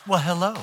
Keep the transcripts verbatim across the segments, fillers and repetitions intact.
Well, hello.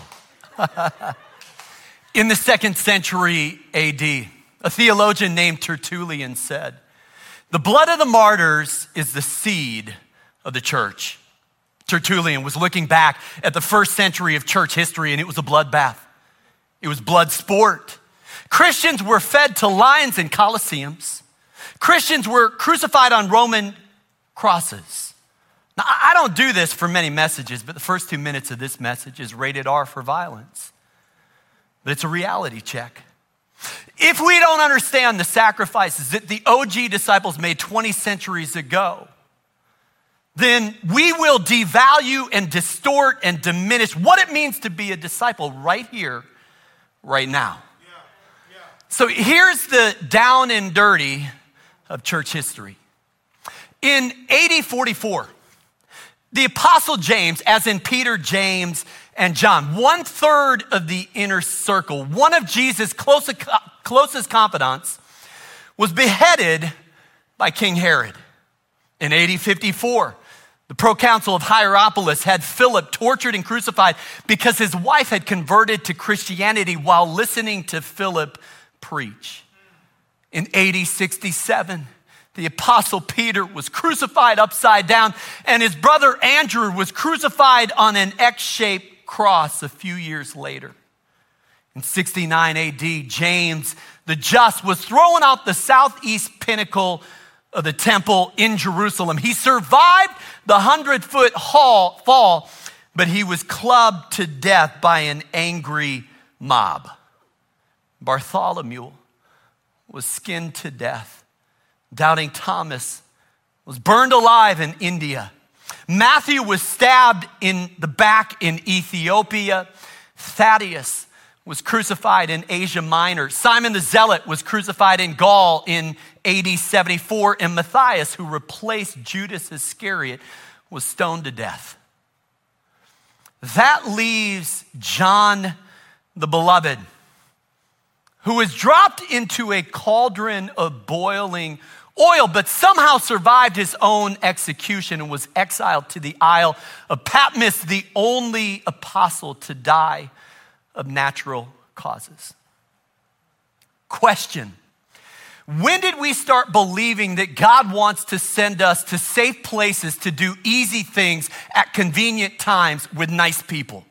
In the second century A D, a theologian named Tertullian said, "The blood of the martyrs is the seed of the church." Tertullian was looking back at the first century of church history, and it was a bloodbath. It was blood sport. Christians were fed to lions and coliseums. Christians were crucified on Roman crosses. Now, I don't do this for many messages, but the first two minutes of this message is rated R for violence. But it's a reality check. If we don't understand the sacrifices that the O G disciples made twenty centuries ago, then we will devalue and distort and diminish what it means to be a disciple right here, right now. Yeah, yeah. So here's the down and dirty of church history. In A D forty-four, the Apostle James, as in Peter, James, and John, one third of the inner circle, one of Jesus' closest, closest confidants, was beheaded by King Herod. In A D fifty-four, the proconsul of Hierapolis had Philip tortured and crucified because his wife had converted to Christianity while listening to Philip preach. In A D sixty-seven, the Apostle Peter was crucified upside down, and his brother Andrew was crucified on an X-shaped cross a few years later. In sixty-nine A D, James the Just was thrown out the southeast pinnacle of the temple in Jerusalem. He survived the hundred-foot fall, but he was clubbed to death by an angry mob. Bartholomew was skinned to death. Doubting Thomas was burned alive in India. Matthew was stabbed in the back in Ethiopia. Thaddeus was crucified in Asia Minor. Simon the Zealot was crucified in Gaul in A D seventy-four. And Matthias, who replaced Judas Iscariot, was stoned to death. That leaves John the Beloved, who was dropped into a cauldron of boiling oil, but somehow survived his own execution and was exiled to the Isle of Patmos, the only apostle to die of natural causes. Question: when did we start believing that God wants to send us to safe places to do easy things at convenient times with nice people?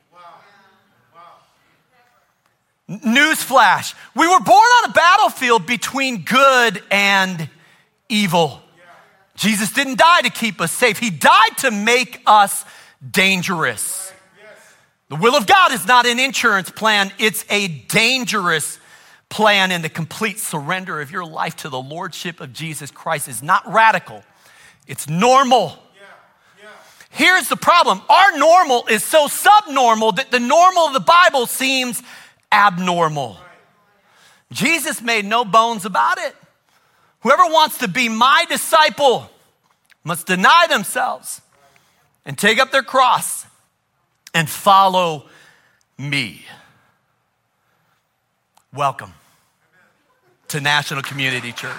Newsflash, we were born on a battlefield between good and evil. Jesus didn't die to keep us safe. He died to make us dangerous. The will of God is not an insurance plan. It's a dangerous plan, and the complete surrender of your life to the lordship of Jesus Christ is not radical. It's normal. Here's the problem. Our normal is so subnormal that the normal of the Bible seems abnormal. Jesus made no bones about it. Whoever wants to be my disciple must deny themselves and take up their cross and follow me. Welcome to National Community Church.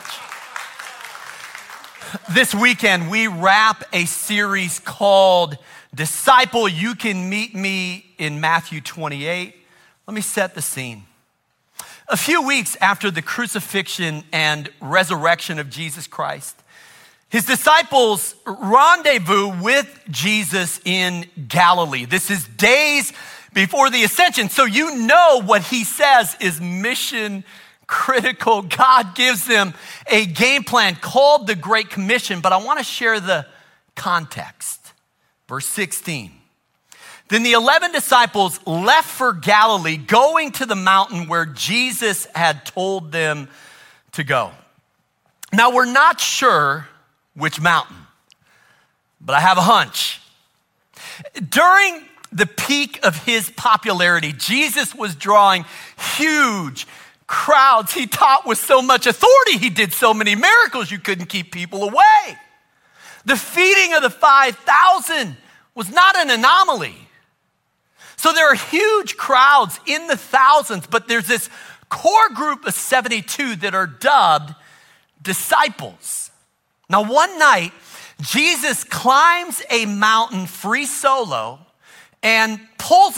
This weekend, we wrap a series called Disciple. You can meet me in Matthew twenty-eight. Let me set the scene. A few weeks after the crucifixion and resurrection of Jesus Christ, his disciples rendezvous with Jesus in Galilee. This is days before the ascension, so you know what he says is mission critical. God gives them a game plan called the Great Commission, but I want to share the context. Verse sixteen. Then the eleven disciples left for Galilee, going to the mountain where Jesus had told them to go. Now, we're not sure which mountain, but I have a hunch. During the peak of his popularity, Jesus was drawing huge crowds. He taught with so much authority. He did so many miracles, you couldn't keep people away. The feeding of the five thousand was not an anomaly. So there are huge crowds in the thousands, but there's this core group of seventy-two that are dubbed disciples. Now, one night, Jesus climbs a mountain free solo and pulls an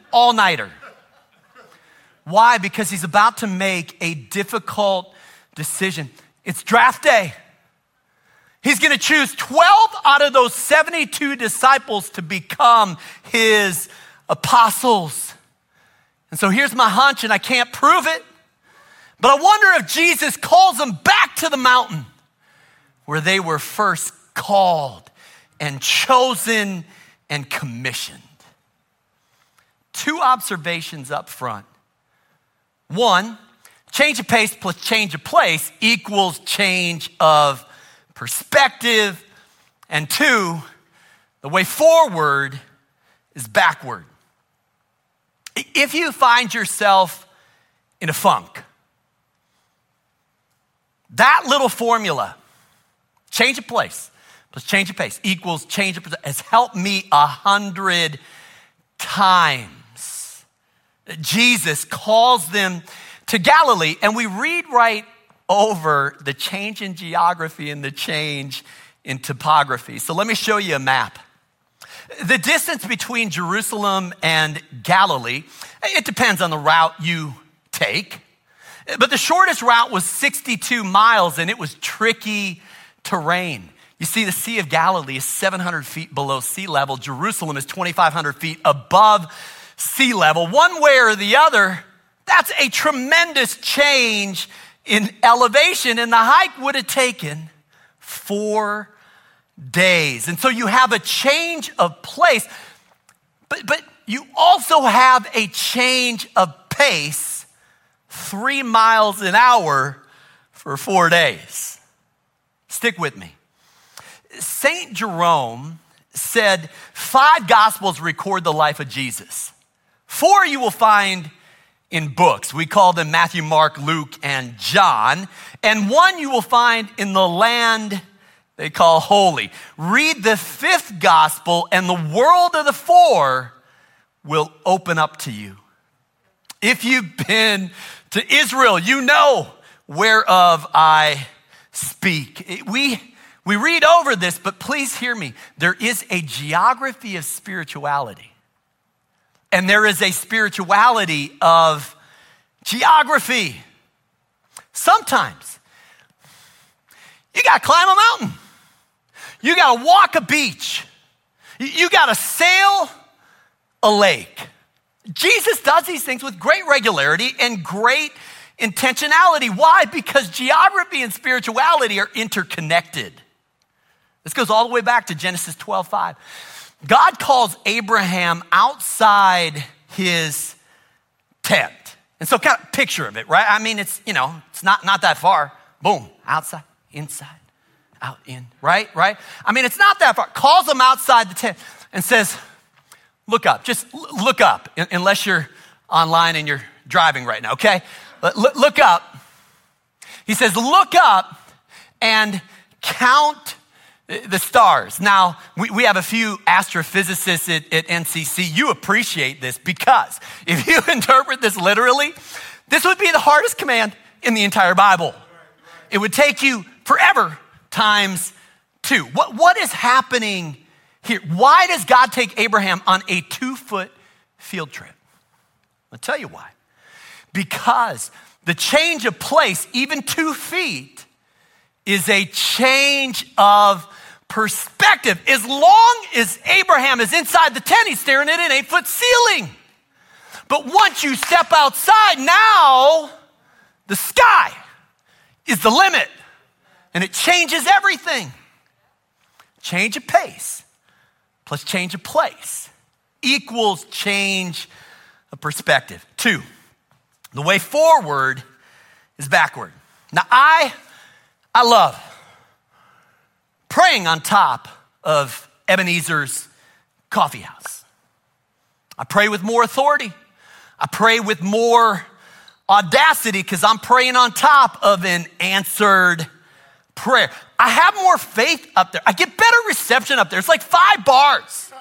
all-nighter. Why? Because he's about to make a difficult decision. It's draft day. He's going to choose twelve out of those seventy-two disciples to become his apostles. And so here's my hunch, and I can't prove it, but I wonder if Jesus calls them back to the mountain where they were first called and chosen and commissioned. Two observations up front. One, change of pace plus change of place equals change of perspective. And two, the way forward is backward. If you find yourself in a funk, that little formula, change of place plus change of pace equals change of perspective, has helped me a hundred times. Jesus calls them to Galilee, and we read right over the change in geography and the change in topography. So let me show you a map. The distance between Jerusalem and Galilee, it depends on the route you take, but the shortest route was sixty-two miles, and it was tricky terrain. You see, the Sea of Galilee is seven hundred feet below sea level. Jerusalem is twenty-five hundred feet above sea level. One way or the other, that's a tremendous change in elevation, and the hike would have taken four days. And so you have a change of place, but, but you also have a change of pace, three miles an hour for four days. Stick with me. Saint Jerome said five gospels record the life of Jesus. Four you will find in books. We call them Matthew, Mark, Luke, and John. And one you will find in the land they call holy. Read the fifth gospel and the world of the four will open up to you. If you've been to Israel, you know whereof I speak. We, we read over this, but please hear me. There is a geography of spirituality. And there is a spirituality of geography. Sometimes you got to climb a mountain. You got to walk a beach. You got to sail a lake. Jesus does these things with great regularity and great intentionality. Why? Because geography and spirituality are interconnected. This goes all the way back to Genesis twelve five. God calls Abraham outside his tent. And so kind of picture of it, right? I mean, it's, you know, it's not, not that far. Boom, outside, inside, out, in, right? Right? I mean, it's not that far. Calls him outside the tent and says, look up, just look up, unless you're online and you're driving right now, okay? Look up. He says, look up and count the stars. Now, we, we have a few astrophysicists at, at N C C. You appreciate this because if you interpret this literally, this would be the hardest command in the entire Bible. It would take you forever times two. What, what is happening here? Why does God take Abraham on a two-foot field trip? I'll tell you why. Because the change of place, even two feet, is a change of perspective. As long as Abraham is inside the tent, he's staring at an eight-foot ceiling. But once you step outside, now the sky is the limit, and it changes everything. Change of pace plus change of place equals change of perspective. Two, the way forward is backward. Now, I, I love praying on top of Ebenezer's coffee house. I pray with more authority. I pray with more audacity because I'm praying on top of an answered prayer. I have more faith up there. I get better reception up there. It's like five bars.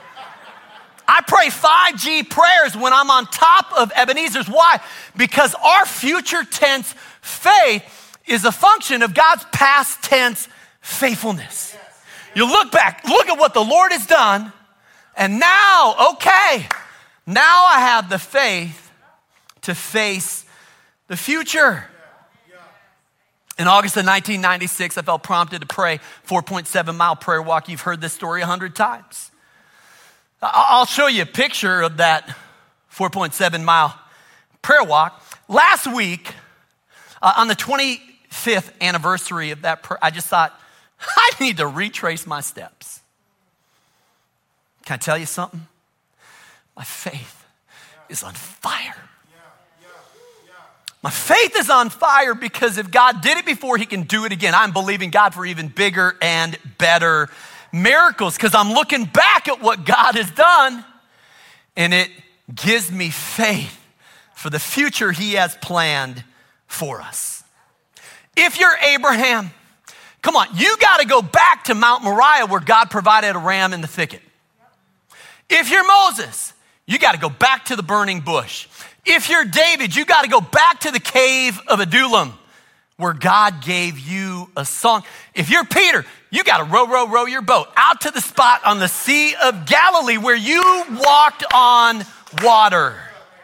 I pray five G prayers when I'm on top of Ebenezer's. Why? Because our future tense faith is a function of God's past tense faithfulness. You look back, look at what the Lord has done, and now, okay, Now I have the faith to face the future. In August of nineteen ninety-six, I felt prompted to pray four point seven mile prayer walk. You've heard this story a hundred times. I'll show you a picture of that four point seven mile prayer walk. Last week, uh, on the twenty-fifth anniversary of that prayer, I just thought, I need to retrace my steps. Can I tell you something? My faith is on fire. My faith is on fire because if God did it before, he can do it again. I'm believing God for even bigger and better miracles because I'm looking back at what God has done and it gives me faith for the future he has planned for us. If you're Abraham, come on, you got to go back to Mount Moriah where God provided a ram in the thicket. If you're Moses, you got to go back to the burning bush. If you're David, you got to go back to the cave of Adullam where God gave you a song. If you're Peter, you got to row, row, row your boat out to the spot on the Sea of Galilee where you walked on water.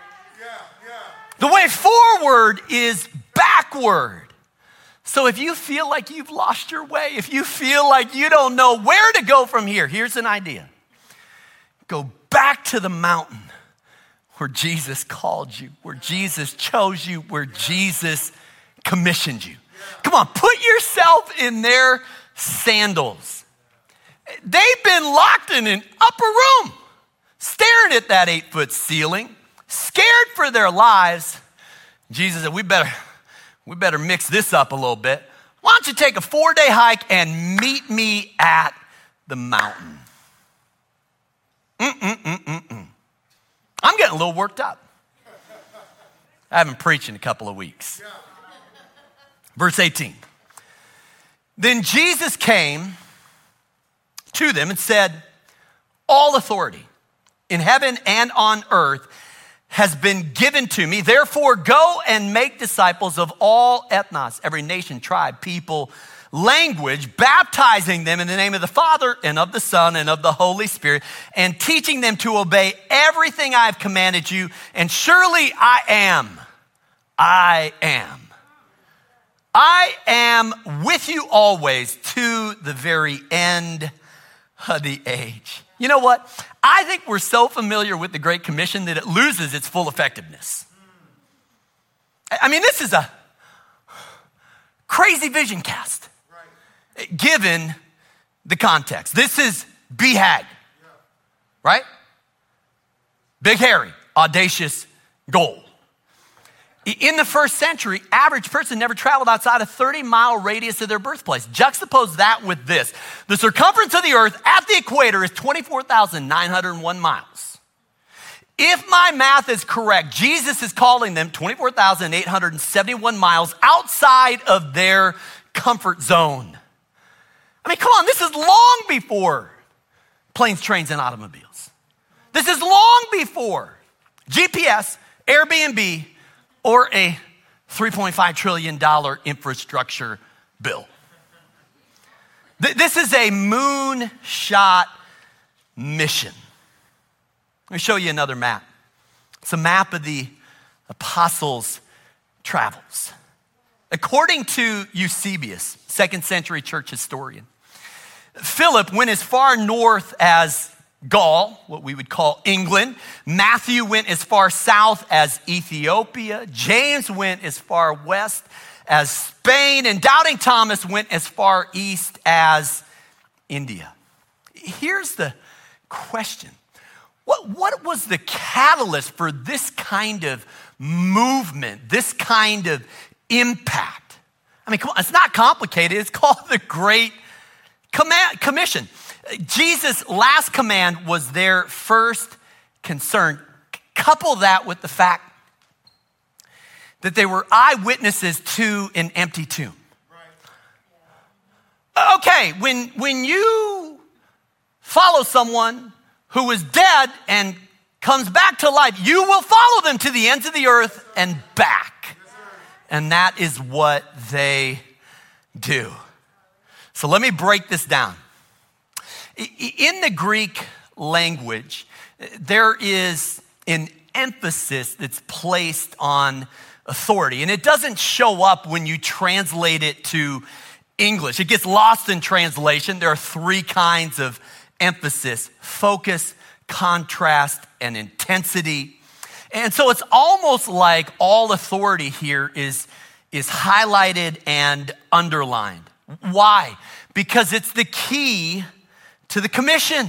The way forward is backward. So if you feel like you've lost your way, if you feel like you don't know where to go from here, here's an idea. Go back to the mountain where Jesus called you, where Jesus chose you, where Jesus commissioned you. Come on, put yourself in their sandals. They've been locked in an upper room, staring at that eight-foot ceiling, scared for their lives. Jesus said, we better, we better mix this up a little bit. Why don't you take a four-day hike and meet me at the mountain? Mm-mm-mm-mm-mm. I'm getting a little worked up. I haven't preached in a couple of weeks. Verse eighteen. Then Jesus came to them and said, all authority in heaven and on earth has been given to me. Therefore, go and make disciples of all ethnos, every nation, tribe, people, language, baptizing them in the name of the Father and of the Son and of the Holy Spirit, and teaching them to obey everything I have commanded you. And surely I am, I am, I am with you always to the very end of the age. You know what? I think we're so familiar with the Great Commission that it loses its full effectiveness. I mean, this is a crazy vision cast. Given the context. This is B HAG, right? Big, hairy, audacious goal. In the first century, average person never traveled outside a thirty mile radius of their birthplace. Juxtapose that with this. The circumference of the earth at the equator is twenty-four thousand nine hundred one miles. If my math is correct, Jesus is calling them twenty-four thousand eight hundred seventy-one miles outside of their comfort zone. I mean, come on, this is long before planes, trains, and automobiles. This is long before G P S, Airbnb, or a three point five trillion dollars infrastructure bill. This is a moonshot mission. Let me show you another map. It's a map of the apostles' travels. According to Eusebius, second century church historian, Philip went as far north as Gaul, what we would call England. Matthew went as far south as Ethiopia. James went as far west as Spain. And Doubting Thomas went as far east as India. Here's the question. What, what was the catalyst for this kind of movement, this kind of impact? I mean, come on, it's not complicated. It's called the Great Commission. Jesus' last command was their first concern. Couple that with the fact that they were eyewitnesses to an empty tomb. Okay, when, when you follow someone who is dead and comes back to life, you will follow them to the ends of the earth and back. And that is what they do. So let me break this down. In the Greek language, there is an emphasis that's placed on authority. And it doesn't show up when you translate it to English. It gets lost in translation. There are three kinds of emphasis: focus, contrast, and intensity. And so it's almost like all authority here is, is highlighted and underlined. Why? Because it's the key to the commission.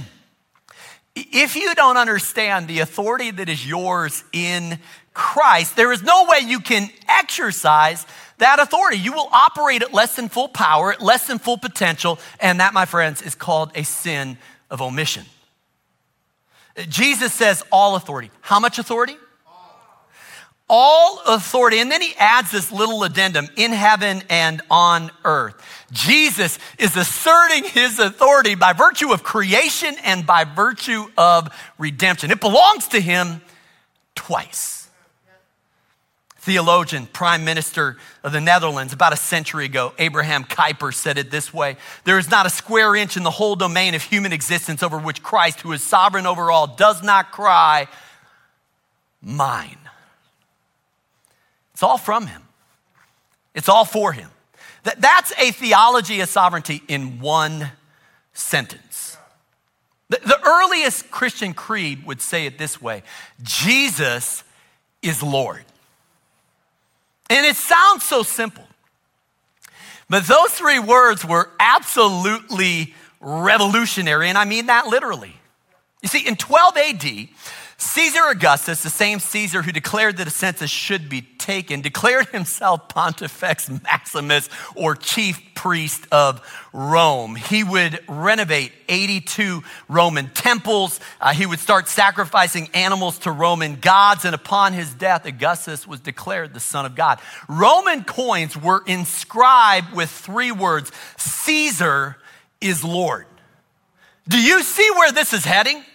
If you don't understand the authority that is yours in Christ, there is no way you can exercise that authority. You will operate at less than full power, at less than full potential, and that, my friends, is called a sin of omission. Jesus says all authority. How much authority? All authority. And then he adds this little addendum: in heaven and on earth. Jesus is asserting his authority by virtue of creation and by virtue of redemption. It belongs to him twice. Theologian, Prime Minister of the Netherlands, about a century ago, Abraham Kuyper, said it this way: there is not a square inch in the whole domain of human existence over which Christ, who is sovereign over all, does not cry, mine. It's all from him. It's all for him. That, that's a theology of sovereignty in one sentence. The, the earliest Christian creed would say it this way: Jesus is Lord. And it sounds so simple, but those three words were absolutely revolutionary, and I mean that literally. You see, in twelve A D, Caesar Augustus, the same Caesar who declared that a census should be taken, declared himself Pontifex Maximus, or chief priest of Rome. He would renovate eighty-two Roman temples. Uh, he would start sacrificing animals to Roman gods. And upon his death, Augustus was declared the Son of God. Roman coins were inscribed with three words: Caesar is Lord. Do you see where this is heading?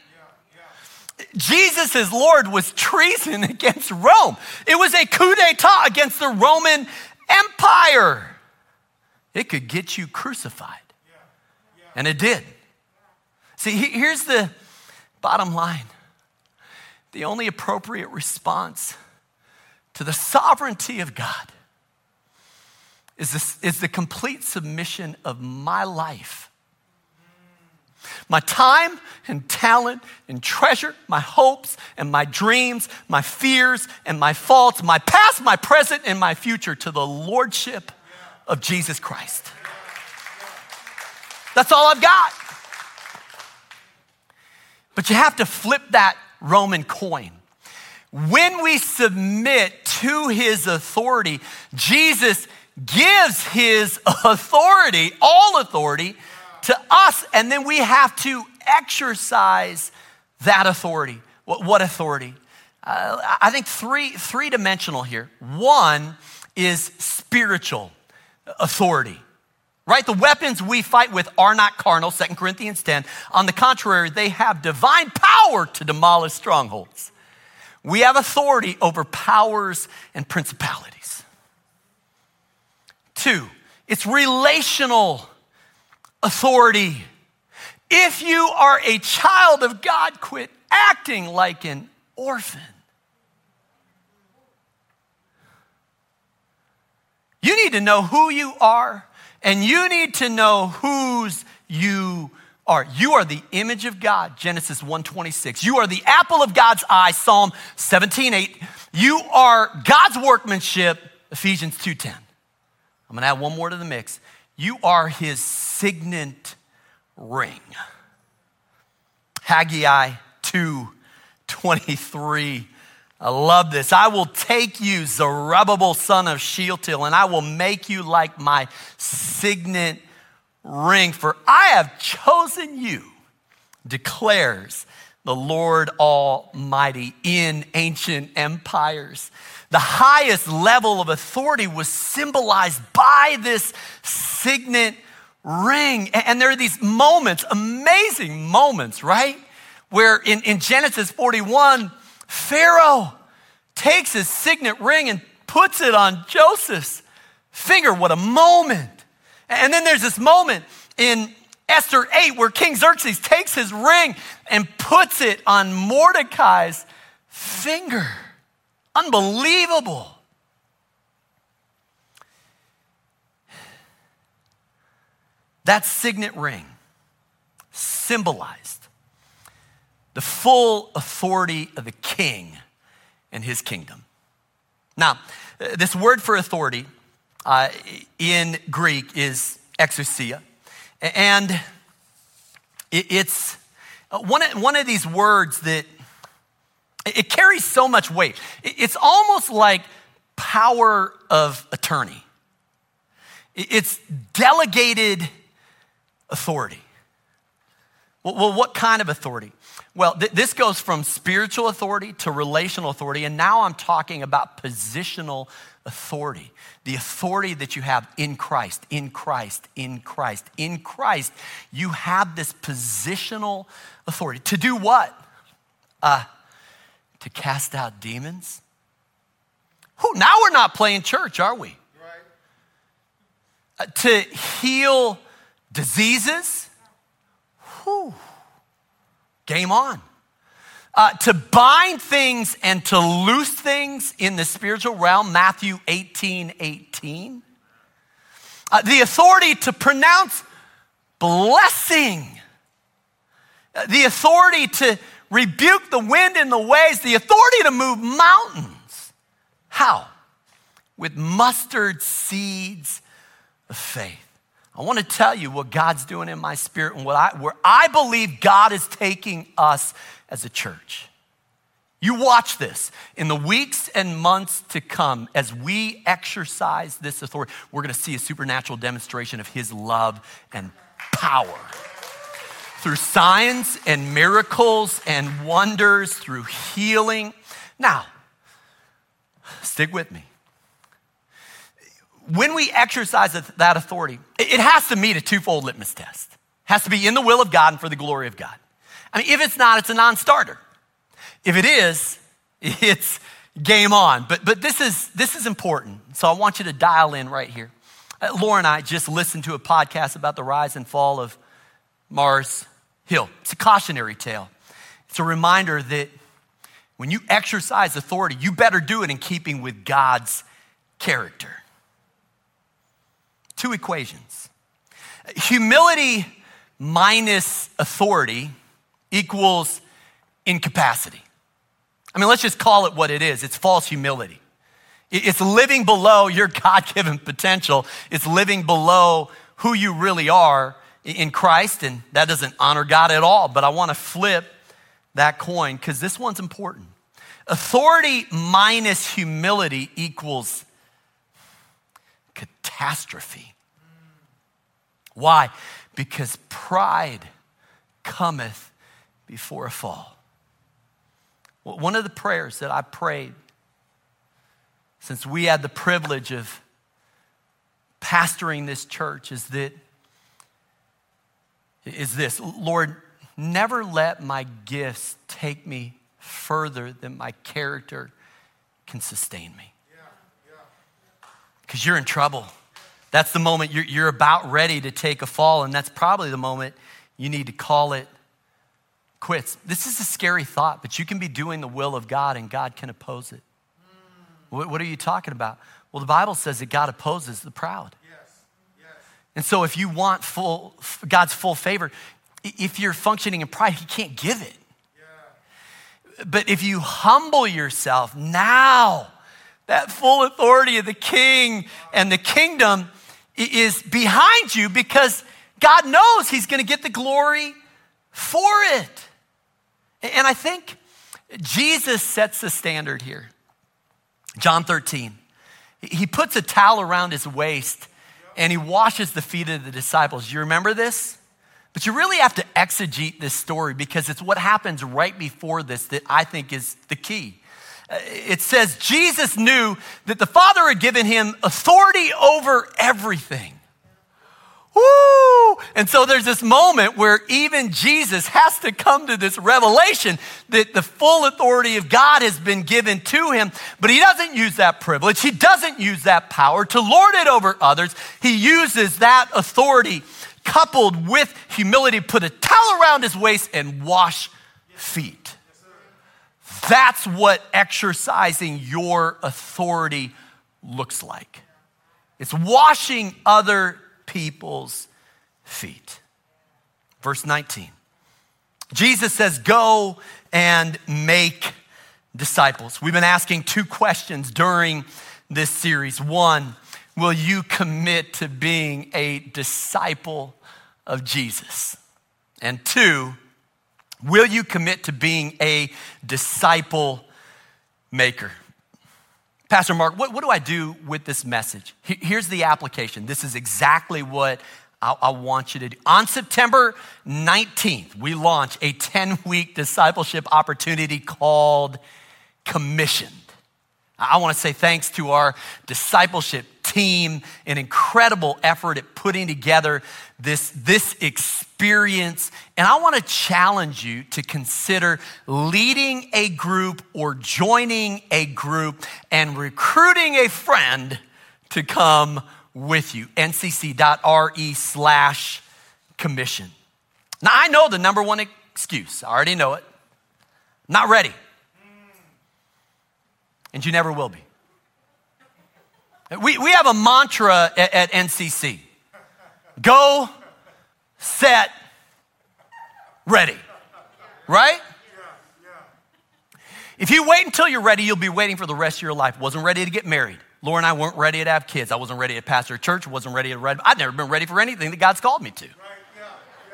Jesus as Lord was treason against Rome. It was a coup d'etat against the Roman Empire. It could get you crucified. And it did. See, here's the bottom line. The only appropriate response to the sovereignty of God is, this, is the complete submission of my life, my time and talent and treasure, my hopes and my dreams, my fears and my faults, my past, my present, and my future to the lordship of Jesus Christ. That's all I've got. But you have to flip that Roman coin. When we submit to his authority, Jesus gives his authority, all authority, to us, and then we have to exercise that authority. What, what authority? Uh, I think three, three-dimensional here. One is spiritual authority, right? The weapons we fight with are not carnal, Second Corinthians ten. On the contrary, they have divine power to demolish strongholds. We have authority over powers and principalities. Two, it's relational authority. If you are a child of God, quit acting like an orphan. You need to know who you are, and you need to know whose you are. You are the image of God, Genesis one twenty-six. You are the apple of God's eye, Psalm seventeen eight. You are God's workmanship, Ephesians two ten. I'm gonna add one more to the mix. You are his signet ring. Haggai two twenty-three. I love this. I will take you, Zerubbabel, son of Shealtiel, and I will make you like my signet ring, for I have chosen you, declares the Lord Almighty. In ancient empires, the highest level of authority was symbolized by this signet ring. And there are these moments, amazing moments, right? Where in, in Genesis forty-one, Pharaoh takes his signet ring and puts it on Joseph's finger. What a moment. And then there's this moment in Esther eight where King Xerxes takes his ring and puts it on Mordecai's finger. Unbelievable. That signet ring symbolized the full authority of the king and his kingdom. Now, this word for authority uh, in Greek is exousia. And it, it's one of, one of these words that it carries so much weight. It, it's almost like power of attorney. It, it's delegated authority. Well, well, what kind of authority? Well, th- this goes from spiritual authority to relational authority, and now I'm talking about positional authority. The authority that you have in Christ, in Christ, in Christ. In Christ, you have this positional authority. To do what? Uh, to cast out demons? Whew, now we're not playing church, are we? Right. Uh, to heal diseases? Whew. Game on. Uh, to bind things and to loose things in the spiritual realm, Matthew eighteen eighteen. Uh, the authority to pronounce blessing. Uh, the authority to rebuke the wind and the waves. The authority to move mountains. How? With mustard seeds of faith. I want to tell you what God's doing in my spirit and what I, where I believe God is taking us as a church. You watch this. In the weeks and months to come, as we exercise this authority, we're going to see a supernatural demonstration of his love and power. Through signs and miracles and wonders, through healing. Now, stick with me. When we exercise that authority, it has to meet a twofold litmus test. It has to be in the will of God and for the glory of God. I mean, if it's not, it's a non-starter. If it is, it's game on. But but this is this is important. So I want you to dial in right here. Uh, Laura and I just listened to a podcast about the rise and fall of Mars Hill. It's a cautionary tale. It's a reminder that when you exercise authority, you better do it in keeping with God's character. Two equations. Humility minus authority equals incapacity. I mean, let's just call it what it is. It's false humility. It's living below your God-given potential. It's living below who you really are in Christ, and that doesn't honor God at all. But I want to flip that coin because this one's important. Authority minus humility equals catastrophe. Why? Because pride cometh before a fall. Well, one of the prayers that I prayed since we had the privilege of pastoring this church is that is this, Lord, never let my gifts take me further than my character can sustain me. Because you're in trouble. That's the moment you're, you're about ready to take a fall, and that's probably the moment you need to call it quits. This is a scary thought, but you can be doing the will of God, and God can oppose it. Mm. What, what are you talking about? Well, the Bible says that God opposes the proud. Yes. Yes. And so if you want full God's full favor, if you're functioning in pride, he can't give it. Yeah. But if you humble yourself now, that full authority of the king and the kingdom is behind you because God knows he's going to get the glory for it. And I think Jesus sets the standard here. John thirteen. He puts a towel around his waist and he washes the feet of the disciples. You remember this? But you really have to exegete this story because it's what happens right before this that I think is the key. It says Jesus knew that the Father had given him authority over everything. Woo! And so there's this moment where even Jesus has to come to this revelation that the full authority of God has been given to him, but he doesn't use that privilege. He doesn't use that power to lord it over others. He uses that authority coupled with humility, put a towel around his waist and wash feet. That's what exercising your authority looks like. It's washing other people's feet. Verse nineteen. Jesus says, go and make disciples. We've been asking two questions during this series. One, will you commit to being a disciple of Jesus? And two, will you commit to being a disciple maker? Pastor Mark, what, what do I do with this message? Here's the application. This is exactly what I, I want you to do. On September nineteenth, we launch a ten-week discipleship opportunity called Commissioned. I want to say thanks to our discipleship team, an incredible effort at putting together this, this experience. And I want to challenge you to consider leading a group or joining a group and recruiting a friend to come with you. N C C dot R E slash commission. Now, I know the number one excuse. I already know it. Not ready. And you never will be. We, we have a mantra at, at N C C. Go, set, ready. Right? If you wait until you're ready, you'll be waiting for the rest of your life. Wasn't ready to get married. Laura and I weren't ready to have kids. I wasn't ready to pastor a church. Wasn't ready to read. I've never been ready for anything that God's called me to. Right, yeah, yeah.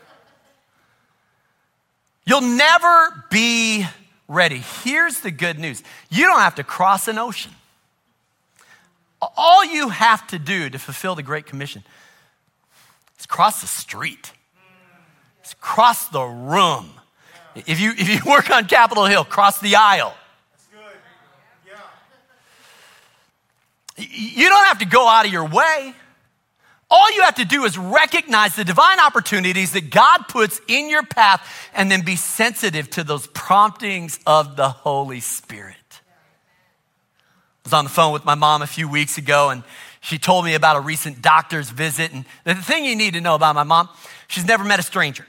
You'll never be ready. Here's the good news. You don't have to cross an ocean. All you have to do to fulfill the Great Commission is cross the street. It's cross the room. If you, if you work on Capitol Hill, cross the aisle. That's good. Yeah. You don't have to go out of your way. All you have to do is recognize the divine opportunities that God puts in your path and then be sensitive to those promptings of the Holy Spirit. I was on the phone with my mom a few weeks ago, and she told me about a recent doctor's visit. And the thing you need to know about my mom, she's never met a stranger.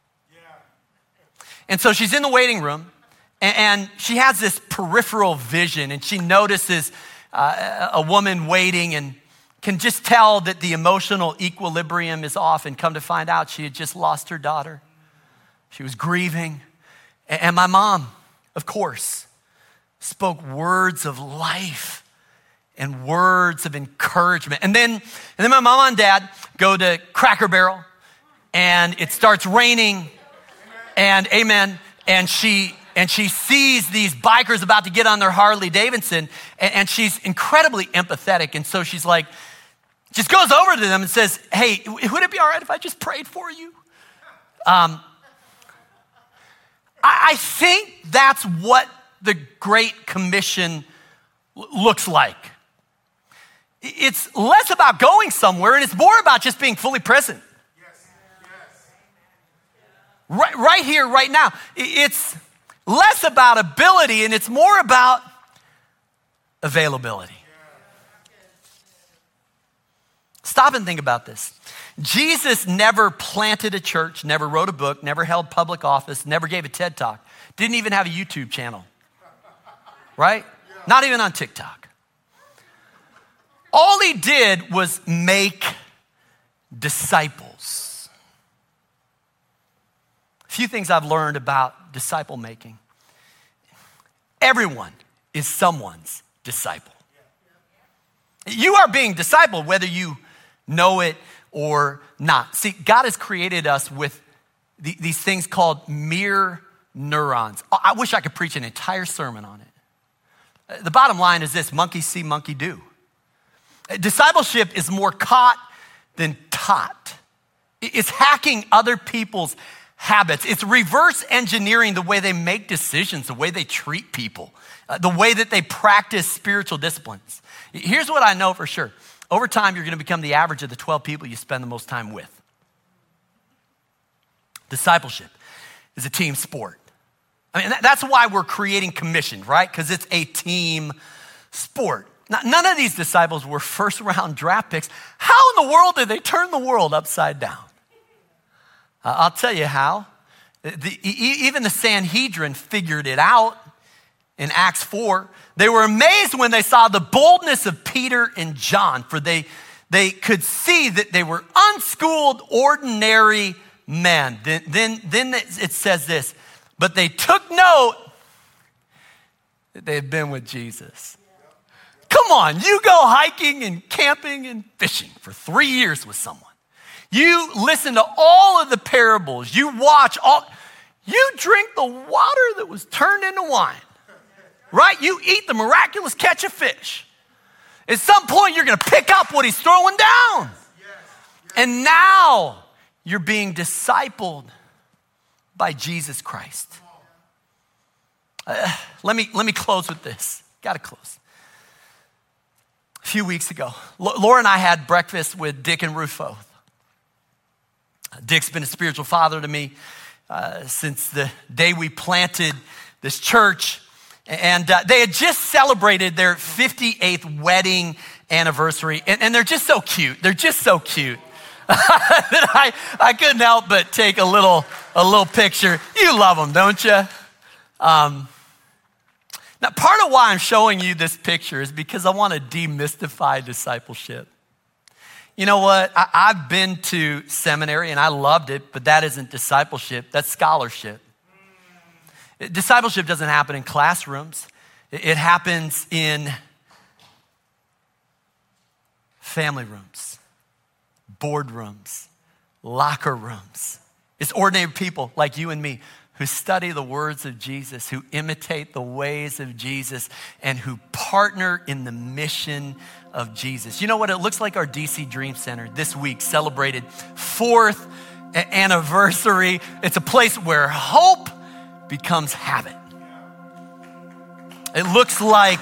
And so she's in the waiting room, and she has this peripheral vision, and she notices uh, a woman waiting and can just tell that the emotional equilibrium is off, and come to find out she had just lost her daughter. She was grieving. And my mom, of course, spoke words of life and words of encouragement. And then, and then my mom and dad go to Cracker Barrel, and it starts raining, and amen, and she and she sees these bikers about to get on their Harley Davidson, and, and she's incredibly empathetic, and so she's like, just goes over to them and says, hey, would it be all right if I just prayed for you? Um, I, I think that's what the Great Commission looks like. It's less about going somewhere, and it's more about just being fully present. Yes. Yes. Right, right here, right now. It's less about ability, and it's more about availability. Stop and think about this. Jesus never planted a church, never wrote a book, never held public office, never gave a TED Talk, didn't even have a YouTube channel, right? Yeah. Not even on TikTok. All he did was make disciples. A few things I've learned about disciple making. Everyone is someone's disciple. You are being discipled whether you know it or not. See, God has created us with the, these things called mirror neurons. I wish I could preach an entire sermon on it. The bottom line is this: monkey see, monkey do. Discipleship is more caught than taught. It's hacking other people's habits. It's reverse engineering the way they make decisions, the way they treat people, uh, the way that they practice spiritual disciplines. Here's what I know for sure. Over time, you're going to become the average of the twelve people you spend the most time with. Discipleship is a team sport. I mean, that's why we're creating Commissioned, right? Because it's a team sport. Now, none of these disciples were first round draft picks. How in the world did they turn the world upside down? Uh, I'll tell you how. The, even the Sanhedrin figured it out. In Acts four, they were amazed when they saw the boldness of Peter and John, for they, they could see that they were unschooled, ordinary men. Then, then, then it says this, but they took note that they had been with Jesus. Come on, you go hiking and camping and fishing for three years with someone. You listen to all of the parables. You watch all, you drink the water that was turned into wine, right? You eat the miraculous catch of fish. At some point, you're going to pick up what he's throwing down. And now you're being discipled by Jesus Christ. Uh, let me, let me close with this. Got to close. A few weeks ago, Laura and I had breakfast with Dick and Ruth Foth. Dick's been a spiritual father to me uh, since the day we planted this church. And uh, they had just celebrated their fifty-eighth wedding anniversary. And, and they're just so cute. They're just so cute. that I, I couldn't help but take a little, a little picture. You love them, don't you? Um, now, part of why I'm showing you this picture is because I want to demystify discipleship. You know what? I, I've been to seminary and I loved it, but that isn't discipleship. That's scholarship. Discipleship doesn't happen in classrooms. It happens in family rooms, boardrooms, locker rooms. It's ordinary people like you and me who study the words of Jesus, who imitate the ways of Jesus, and who partner in the mission of Jesus. You know what? It looks like our D C Dream Center this week celebrated fourth anniversary. It's a place where hope becomes habit. It looks like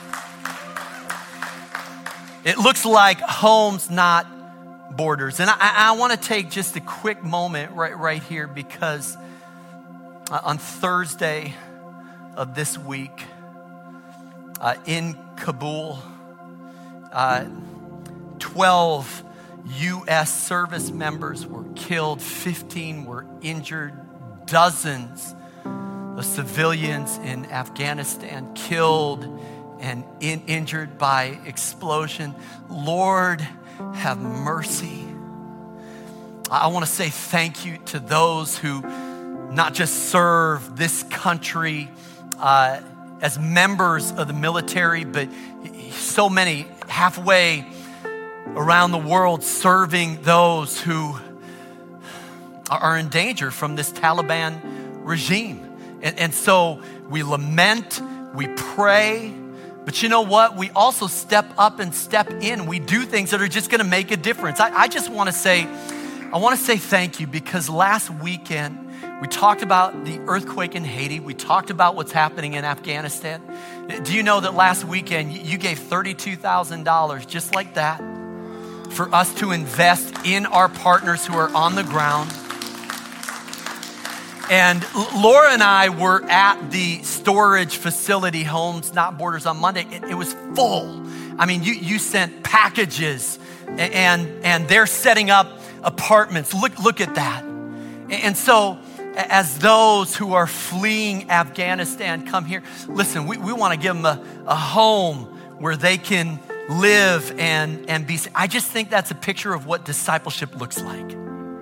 it looks like homes, not borders. And I, I want to take just a quick moment right, right here because uh, on Thursday of this week uh, in Kabul, uh, twelve U S service members were killed, fifteen were injured, dozens of civilians in Afghanistan killed and in, injured by explosion. Lord, have mercy. I want to say thank you to those who not just serve this country uh, as members of the military, but so many halfway around the world serving those who are in danger from this Taliban regime. And, and so we lament, we pray, but you know what? We also step up and step in. We do things that are just gonna make a difference. I, I just wanna say, I wanna say thank you because last weekend, we talked about the earthquake in Haiti. We talked about what's happening in Afghanistan. Do you know that last weekend you gave thirty-two thousand dollars just like that for us to invest in our partners who are on the ground? And Laura and I were at the storage facility, Homes Not Borders, on Monday. It, it was full. I mean, you, you sent packages and, and they're setting up apartments. Look, look at that. And so as those who are fleeing Afghanistan come here, listen, we, we want to give them a, a home where they can live and, and be. I just think that's a picture of what discipleship looks like.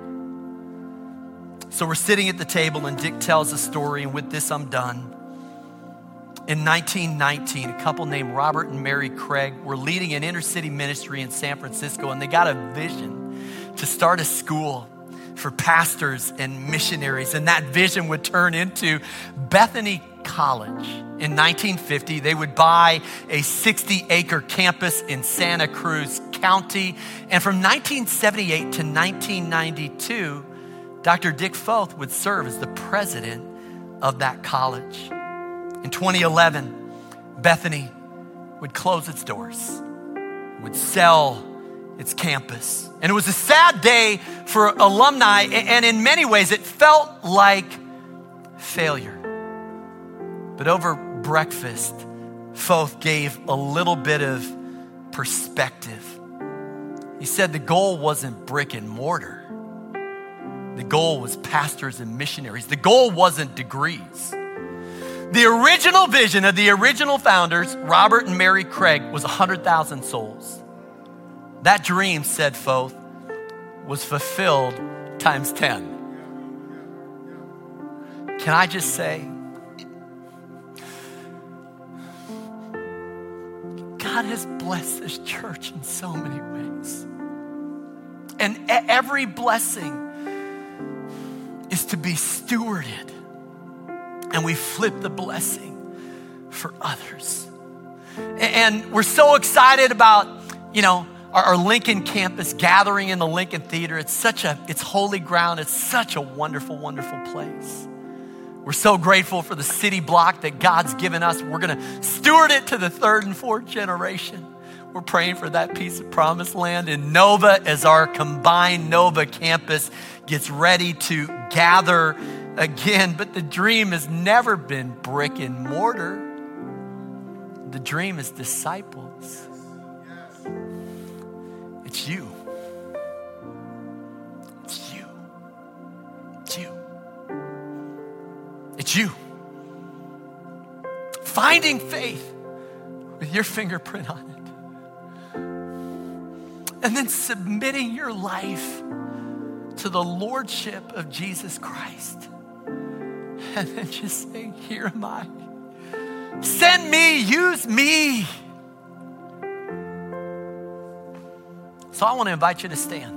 So we're sitting at the table and Dick tells a story, and with this I'm done. In nineteen nineteen, a couple named Robert and Mary Craig were leading an inner city ministry in San Francisco, and they got a vision to start a school for pastors and missionaries, and that vision would turn into Bethany College. In nineteen fifty, they would buy a sixty acre campus in Santa Cruz County, and from nineteen seventy-eight to nineteen ninety-two, Doctor Dick Foth would serve as the president of that college. In twenty eleven, Bethany would close its doors, would sell its campus. And it was a sad day for alumni, and in many ways it felt like failure. But over breakfast, Foth gave a little bit of perspective. He said the goal wasn't brick and mortar. The goal was pastors and missionaries. The goal wasn't degrees. The original vision of the original founders, Robert and Mary Craig, was one hundred thousand souls. That dream, said Foth, was fulfilled times ten. Can I just say, God has blessed this church in so many ways. And every blessing is to be stewarded. And we flip the blessing for others. And we're so excited about, you know, our, our Lincoln campus gathering in the Lincoln Theater. It's such a, it's holy ground. It's such a wonderful, wonderful place. We're so grateful for the city block that God's given us. We're gonna steward it to the third and fourth generation. We're praying for that piece of promised land in Nova as our combined Nova campus gets ready to gather again. But the dream has never been brick and mortar. The dream is disciples. It's you. It's you. It's you. It's you. Finding faith with your fingerprint on it. And then submitting your life to the lordship of Jesus Christ. And then just saying, here am I. Send me, use me. So I want to invite you to stand.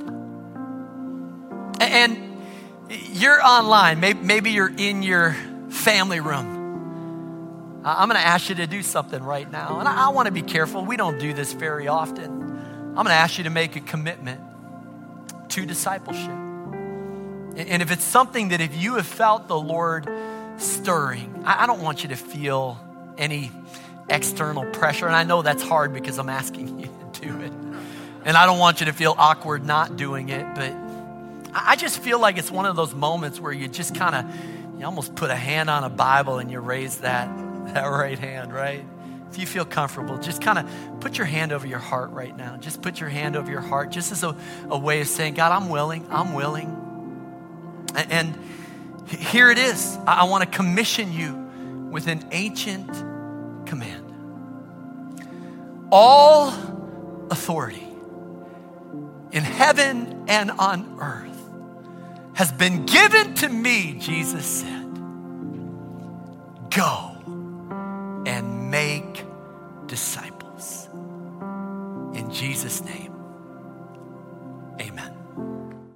And you're online. Maybe you're in your family room. I'm going to ask you to do something right now. And I want to be careful. We don't do this very often. I'm going to ask you to make a commitment to discipleship. And if it's something that if you have felt the Lord stirring, I don't want you to feel any external pressure. And I know that's hard because I'm asking you to do it. And I don't want you to feel awkward not doing it. But I just feel like it's one of those moments where you just kind of, you almost put a hand on a Bible and you raise that, that right hand, right? If you feel comfortable, just kind of put your hand over your heart right now. Just put your hand over your heart just as a, a way of saying, God, I'm willing, I'm willing. And, and here it is. I, I want to commission you with an ancient command. All authority in heaven and on earth has been given to me, Jesus said. Go and make disciples. In Jesus' name.